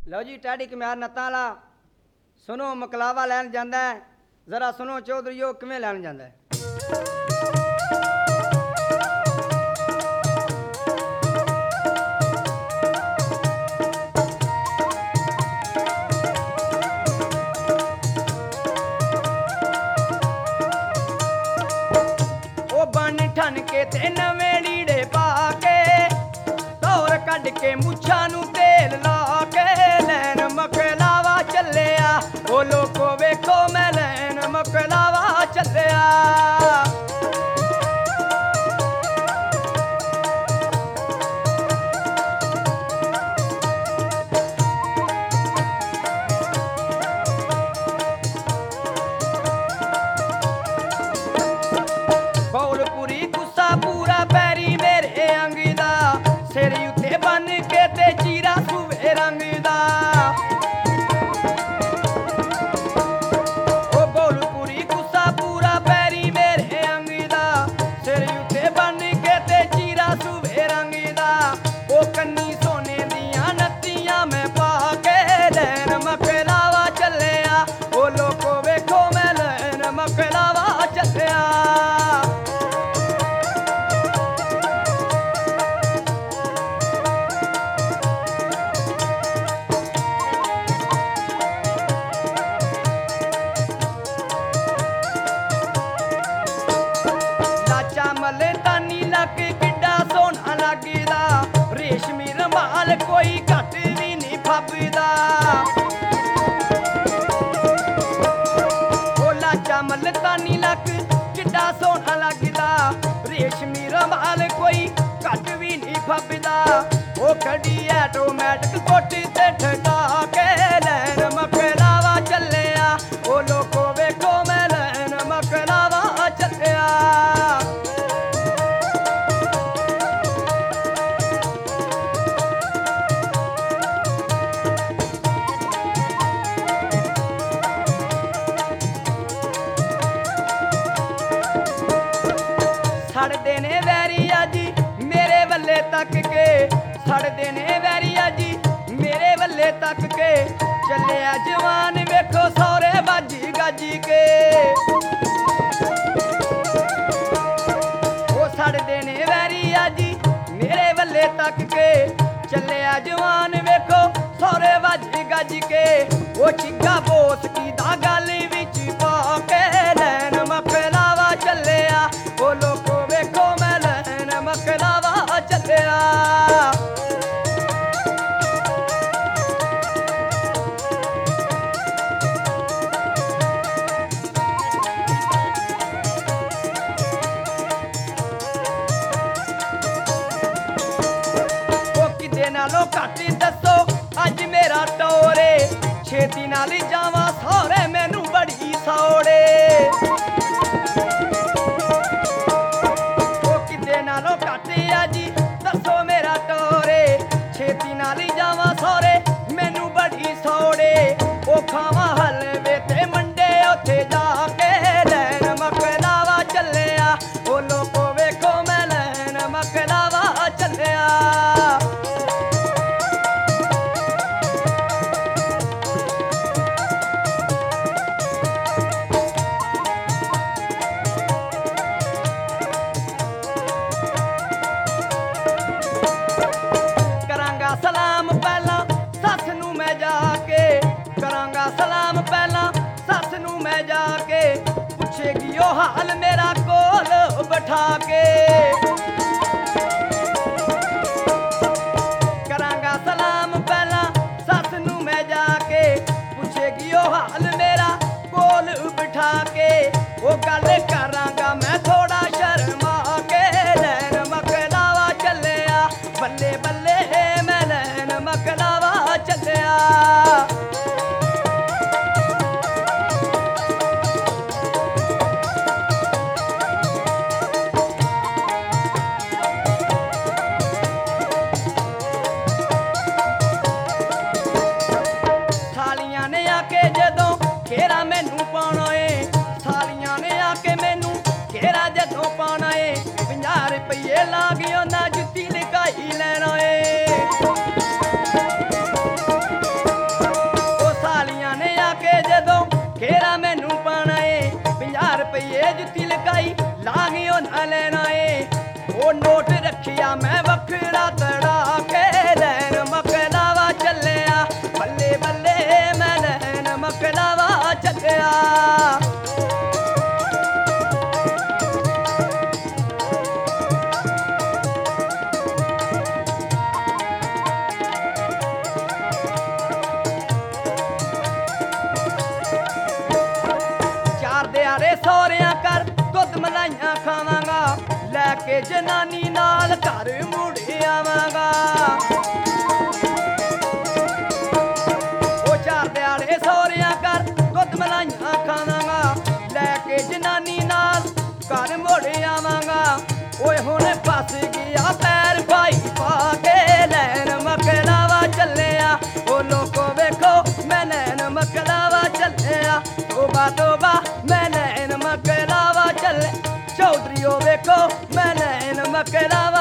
ਲਓ ਜੀ ਟੈਡੀ ਕਮਿਆਰ ਨੱਤਾਂ ਵਾਲਾ ਸੁਣੋ ਮਕਲਾਵਾ ਲੈਣ ਜਾਂਦਾ ਹੈ। ਜ਼ਰਾ ਸੁਣੋ ਚੌਧਰੀਓ ਕਿਵੇਂ ਲੈਣ ਜਾਂਦਾ ਹੈ। ਉਹ ਬਣ ਠਣ ਕੇ ਤੇ ਨਵੇਂ ਲੀੜੇ ਪਾ ਕੇ ਧੌਰ ਕੱਢ ਕੇ ਮੁੱਛਾਂ ਨੂੰ ਤੇਲ ਲਾ ਕੇ ਲੈਣ ਮਕਲਾਵਾ ਚੱਲਿਆ। ਉਹ ਲੋਕੋ ਵੇਖੋ ਮੈਂ ਲੈਣ ਮਕਲਾਵਾ ਚੱਲਿਆ। ਬੌਲਪੁਰੀ ਗੁੱਸਾ ਪੂਰਾ ਪੈਰੀ ਮੇਰੇ ਅੰਗ ਦਾ ਸਿਰ ਉੱਤੇ ਬੰਨ ਕੇ ਤੇ ਚੀਰਾ ਸੂਵੇ ਰੰਗ ਦਾ। ਉਹ ਬੌਲਪੁਰੀ ਗੁੱਸਾ ਪੂਰਾ ਪੈਰੀ ਮੇਰੇ ਅੰਗ ਦਾ ਸਿਰ ਉੱਤੇ ਬੰਨ ਕੇ ਤੇ ਚੀਰਾ ਸੂਵੇ ਰੰਗ ਦਾ। ਉਹ ਕੰਨੀ ਸੋਨੇ ਦੀਆਂ ਨੱਤੀਆਂ ਮੈਂ ਪਾ ਕੇ ਲੈਣ ਮਕਲਾਵਾ ਚੱਲਿਆ। ਉਹ ਲੋਕੋ ਵੇਖੋ ਮੈਂ ਲੈਣ ਮਕਲਾਵਾ ਚੱਲਿਆ। ਮਲਤਾਨੀ ਲੱਕ ਕਿੱਡਾ ਸੋਹਣਾ ਲੱਗਦਾ ਰੇਸ਼ਮੀ ਰਮਾਲ ਕੋਈ ਘੱਟ ਵੀ ਨਹੀਂ ਫੱਬਦਾ। ਉਹ ਲਾਚਾ ਮਲਤਾਨੀ ਲੱਕ ਕਿੱਡਾ ਸੋਹਣਾ ਲੱਗਦਾ ਰੇਸ਼ਮੀ ਰਮਾਲ ਕੋਈ ਘੱਟ ਵੀ ਨਹੀਂ ਫੱਬਦਾ। ਉਹ ਖੜੀ ਆਟੋਮੈਟਿਕ ਕੋਠੀ ਤੇ ਠਕਾ ਕੇ ਲੈਣ ਮਕਲਾਵਾ ਚੱਲਿਆ। ਉਹ ਲੋਕੋ ਵੇਖੋ ਮੈਂ ਲੈਣ ਮਕਲਾਵਾ ਚੱਲਿਆ। ਛੱਡਦੇ ਨੇ ਵੈਰੀਆ ਜੀ ਮੇਰੇ ਵੱਲੇ ਤੱਕ ਕੇ ਛੱਡਦੇ ਨੇ ਵੈਰੀਆ ਜੀ ਮੇਰੇ ਵੱਲੇ ਤੱਕ ਕੇ ਚੱਲਿਆ ਜਵਾਨ ਵੇਖੋ ਸੌਰੇ ਬਾਜੀ ਗਾਜੀ ਕੇ। ਉਹ ਛੱਡਦੇ ਨੇ ਵੈਰੀਆ ਜੀ ਮੇਰੇ ਵੱਲੇ ਤੱਕ ਕੇ ਚੱਲਿਆ ਜਵਾਨ ਵੇਖੋ ਸੌਰੇ ਬਾਜੀ ਗਾਜੀ ਕੇ। ਉਹ ਚਿੱਗਾ ਬੋਸ ਕੀ ਦਾ ਗੱਲ ਵਿੱਚ ਪਾ ਕੇ ਲੈਣ ਮਕਲਾਵਾ ਚੱਲਿਆ। ਉਹ ਲੋਕੋ ਵੇਖੋ ਮੈਂ ਲੈਣ ਮਕਲਾਵਾ ਚੱਲਿਆ। ਉਹ ਕਿਦੇ ਨਾਲੋਂ ਘੱਟ ਦੱਸੋ ਅੱਜ ਮੇਰਾ ਟੋਰੇ ਛੇਤੀ ਨਾਲ ਜਾਵਾਂ ਸਹੁਰੇ ਮੈਨੂੰ ਬੜੀ ਸੌੜੇ। ਉਹ ਕਿਦੇ ਨਾਲੋਂ ਘੱਟ ਆ ਜੀ ਦੱਸੋ ਮੇਰਾ ਟੋਰੇ ਛੇਤੀ ਨਾਲ ਜਾਵਾਂ ਸਹੁਰੇ ਮੈਨੂੰ ਬੜੀ ਸੌੜੇ। ਉਹ ਖਾਵਾਂ ਹਲਵੇ ਤੇ ਮੰਡੇ ਉੱਥੇ ਜਾ ਕੇ ਲੈਣ ਮਕਲਾਵਾ ਚੱਲਿਆ। ਉਹ ਲੋਕੋ ਵੇਖੋ ਮੈਂ ਲੈਣ ਮਕਲਾਵਾ ਚੱਲਿਆ। ਕਰਾਂਗਾ ਸਲਾਮ ਪਹਿਲਾਂ ਸੱਸ ਨੂੰ ਮੈਂ ਜਾ ਕੇ ਕਰਾਂਗਾ ਸਲਾਮ ਪਹਿਲਾਂ ਸੱਸ ਨੂੰ ਮੈਂ ਜਾ ਕੇ ਪੁੱਛੇਗੀ ਉਹ ਹਾਲ ਮੇਰਾ ਕੋਲ ਬਿਠਾ ਕੇ। ਕਰਾਂਗਾ ਸਲਾਮ ਪਹਿਲਾਂ ਸੱਸ ਨੂੰ ਮੈਂ ਜਾ ਕੇ ਪੁੱਛੇਗੀ ਉਹ ਹਾਲ ਮੇਰਾ ਕੋਲ ਬਿਠਾ ਕੇ। ਉਹ ਗੱਲ ਕਰਾਂਗਾ ਮੈਂ ਥੋੜਾ ਸ਼ਰਮਾ ਕੇ ਲੈਣ ਮਕਲਾਵਾ ਚੱਲਿਆ। ਬੱਲੇ ਬੱਲੇ ਮੈਂ ਲੈਣ ਮਕਲਾਵਾ ਚੱਲਿਆ। ਮੈਂ ਲੈਣਾ ਏ ਉਹ ਨੋਟ ਰੱਖਿਆ ਮੈਂ ਵੱਖਰਾ ਤੜਾ ਕੇ ਲੈਣ ਮਕਲਾਵਾ ਚੱਲਿਆ ਬੱਲੇ ਬੱਲੇ ਮੈਂ ਲੈਣ ਮਕਲਾਵਾ ਚੱਲਿਆ ਦਿਹਾੜੇ ਸੋਹਰਿਆਂ ਕਰ ਦੁੱਧ ਮਲਾਈਆਂ ਖਾਵਾਂਗਾ ਲੈ ਕੇ ਜਨਾਨੀ ਨਾਲ ਘਰ ਮੁੜ ਆਵਾਂਗਾ ਉਹ 4 ਦਿਹਾੜੇ ਸੋਹਰਿਆਂ ਕਰ ਦੁੱਧ ਮਲਾਈਆਂ ਖਾਵਾਂਗਾ ਲੈ ਕੇ ਜਨਾਨੀ ਨਾਲ ਘਰ ਮੁੜ ਆਵਾਂਗਾ ਓਏ ਹੁਣ ਫਸ ਗਿਆ ਪੈਰ ਭਾਈ ਪਾ ਕੇ ਲੈਣ ਮਕਲਾਵਾ ਚੱਲਿਆ ਉਹ ਲੋਕੋ ਵੇਖੋ ਮੈਂ ਲੈਣ ਮਕਲਾਵਾ ਚੱਲਿਆ ਤੋਬਾ ਮੈਂ ਲੈਣ ਮਕਲਾਵਾ ਚੱਲੇ ਚੌਧਰੀਓ ਵੇਖੋ ਮੈਂ ਲੈਣ ਮਕਲਾਵਾ